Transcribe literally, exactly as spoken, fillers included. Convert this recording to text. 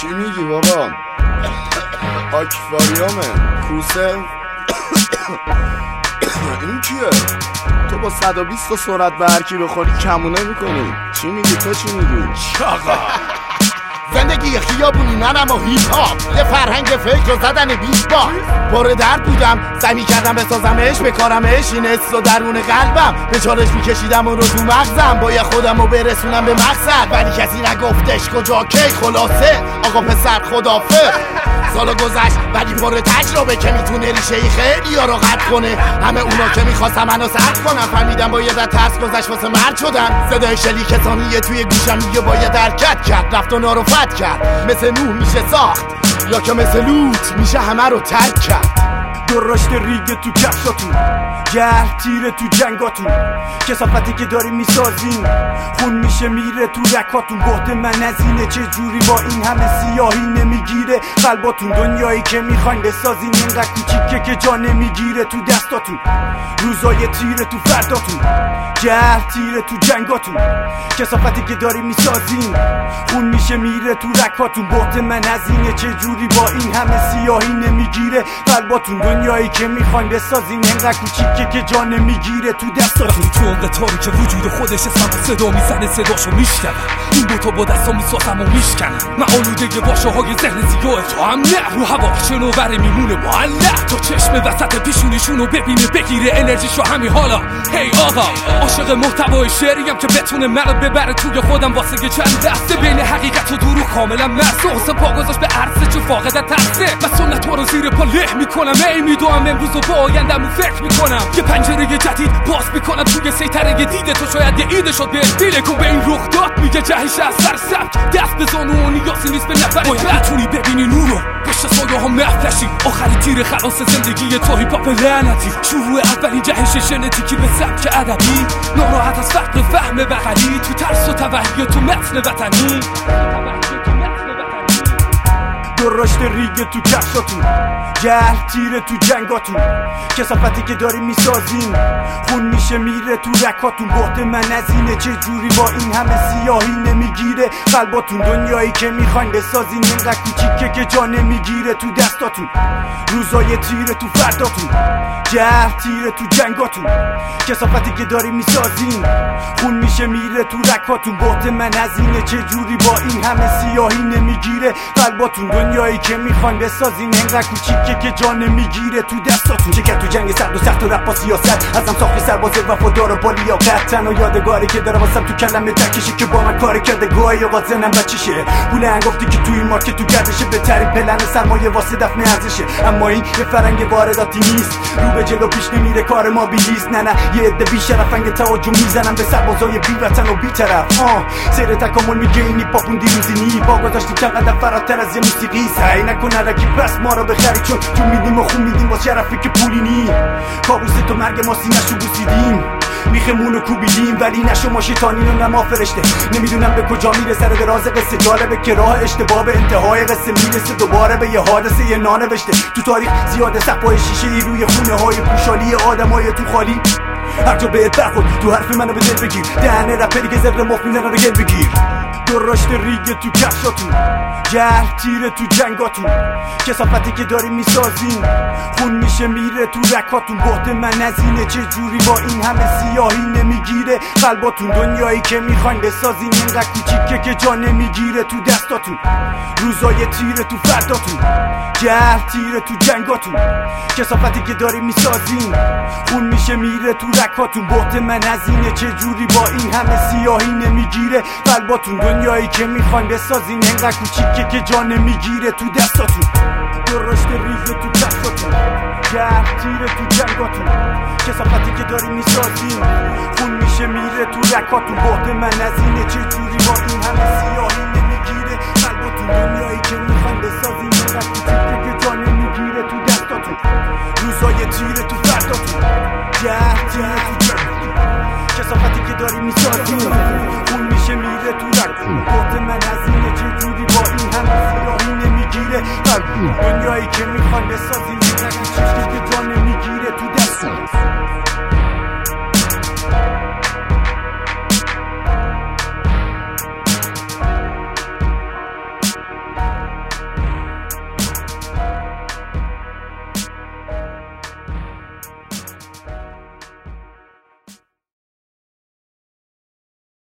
میگی بابا؟ آکواریومه کوسه این کیه؟ تو با صد و بیست تا سرعت به هرکی بخوری کمونه میکنی. چی میگی تو چی میگی؟ چاقا زندگی خیابونی منم و هیپ هاپ، یه فرهنگ فکر و زدن بیت با پر درد بودم، سعی میکردم بسازمش بکارمش، این حس و درون قلبم به چالش میکشیدم و رو تو مغزم باید خودم رو برسونم به مقصد، ولی کسی نگفتش کجا کی. خلاصه آقا پسر خدافه سالا گذشت ولی پر تجربه که میتونه ریشه ای خیلی ها رو قطع کنه. همه اونا که میخواستم منو سرد کنم فهمیدم باید از ترس گذشت واسه مرد شدم. صدای شلیک ثانیه توی گوشم میگه باید حرکت کرد، رفت و نارفت کرد. مثل نوح میشه ساخت یا که مثل لوط میشه همه رو ترک کرد. درشت ریگ تو کفشاتون، گرد تیره تو جنگاتون، کسافتی که داریم میسازیم خون میشه میره تو رکاتون. بهت من از اینه چه جوری با این همه سیاهی نمیگیره قلباتون. دنیایی که میخواین بسازین اینقدر کوچیکه که جا نمیگیره تو دستاتون. روزای تیره تو فرداتون، گرد تیره تو جنگاتون، کسافتی که داریم میسازیم خون میشه میره تو رکاتون. بهت من از اینه چه جوری با این همه سیاهی نمیگیره قلباتون. دنیایی که میخواین بسازین اینقدر کوچیکه که جا نمیگیره تو دستاتون. تو اون قطاری که وجود خودش اسمم صدا میزنه صداشو میشنم، این دوتا با دستا میسازم و میشکنم. من آلوده واژه های ذهن زیاه تو هم نه، رو هوا شنوور میمونه معلق. تو چشم وسط پیشونیشونو ببینه بگیره انرژیشو همین حالا. هی آقا عاشق محتوای شعریم که بتونه منو ببره توی خودم واسه چند دسته بین حقیقت و دروغ کاملا مرسوس پا گذاشت به عرصه چون فاقد ترسه. من سنت رو زیر پا له میکنم، ای میدوام امروز و با آینده‌مو فکر میکنم. یه پنجره جدید باز میکنم توی سیطره دیده تو. شاید یه ایده شد به دیل کن به این رخ داد میگه جهش از سر سبک دست بزن و نیازی نیست به نفر. باید بتونی ببینی نورو پشت سایه ها محفشی. آخری تیر خلاص زندگی تو هیپ هاپ لعنتی. شروع اولین جهش ژنتیکی به سبک ادبی. ناراحت از فقر فهم بغلی تو ترس و توهی تو متن وطنی. درشت ریگ تو کفشاتون، گرد تیره تو جنگاتون، کسافتی که داریم میسازیم خون میشه میره تو رکاتون. بهت من از اینه چه جوری با این همه سیاهی نمیگیره قلباتون. دنیایی که میخواین بسازین اینقدر کوچیکه که جا نمیگیره تو دستاتون. روزای تیره تو فرداتون، گرد تیره تو جنگاتون، کسافتی که داریم میسازیم خون میشه میره تو رکاتون. بهت من از اینه چه جوری با این همه سیاهی نمیگیره قلباتون. دنیایی که میخواین بسازین اینقدر کوچیکه که جا نمیگیره تو دستاتون. چه کرد تو جنگ سرد و سخت و رپ با سیاست، ازم ساختی سرباز وفادار و با لیاقت. تنها یادگاری که داره واسم تو کلمه تکشه که با من کار کرده گاهی اوقات ذهنم بچشه. پول گفتی که تو این مارکت تو گردشه، بهترین پلن سرمایه واسه دفن ارزشه. اما این یه فرنگ وارداتی نیست، رو به جلو پیش نمیره کار ما بیلیست. نه نه یه عده بی‌شرفنگ توجه میزنم به سربازای بی وطن و بی طرف. آه سیر تکامل میگه اینی پاپون دیروزینی با گذاشتی چند قدم فراتر از یه موسیقی. سعی نکن نرکی پس ما رو بخری چون تو میدیم و خون میدیم واسه شرفی که پولی نی. کابوس تو مرگ ما سینه‌شو بوسیدیم، میخمون و کوبیدیم ولی نشو ما شیطانین و نما فرشته. نمیدونم به کجا میرسه دراز قصه، جالبه که راه اشتباه به انتهای قصه میرسه دوباره به یه حادثه یه نانوشته. تو تاریخ زیاده صفای شیشه ای روی خونه های پوشالی آدمای تو خالی. هر جا بهت برخورد تو حرف منو به دل بگیر، دهنه رپری که زبر مخ میزنه رو گل بگیر. درشت ریگ تو کفشاتون، گرد تیره تو جنگاتون، کسافتی که داریم میسازیم خون میشه میره تو رکاتون. بهت من از اینه چه جوری با این همه سیاهی نمیگیره قلباتون. دنیایی که میخواین بسازین اینقدر کوچیکه که جا نمیگیره تو دستاتون. روزای تیره تو فرداتون، گرد تیره تو جنگاتون، کسافتی که داریم میسازیم خون میشه میره تو رکاتون. بهت من از اینه چه جوری با این همه سیاهی نمیگیره قلباتون. دنیایی که میخواین بسازین اینقدر کوچیکه که جا نمیگیره تو دستاتون. درشت ریگ تو کفشاتون، گرد تیره تو جنگاتون، کسافتی که داریم میسازیم خون میشه میره تو رکاتون. بهت من از اینه چه جوری با این همه سیاهی نمیگیره قلباتون. دنیایی که میخواین بسازین اینقدر کوچیکه که جا نمیگیره تو دستاتون. روزای تیره تو فرداتون، گرد تیره تو جنگاتون، کسافتی که داریم میسازیم خون میشه میره تو رکاتون. بهت من از اینه چه جوری با این همه سیاهی نمیگیره قلباتون. دنیایی که میخواین بسازین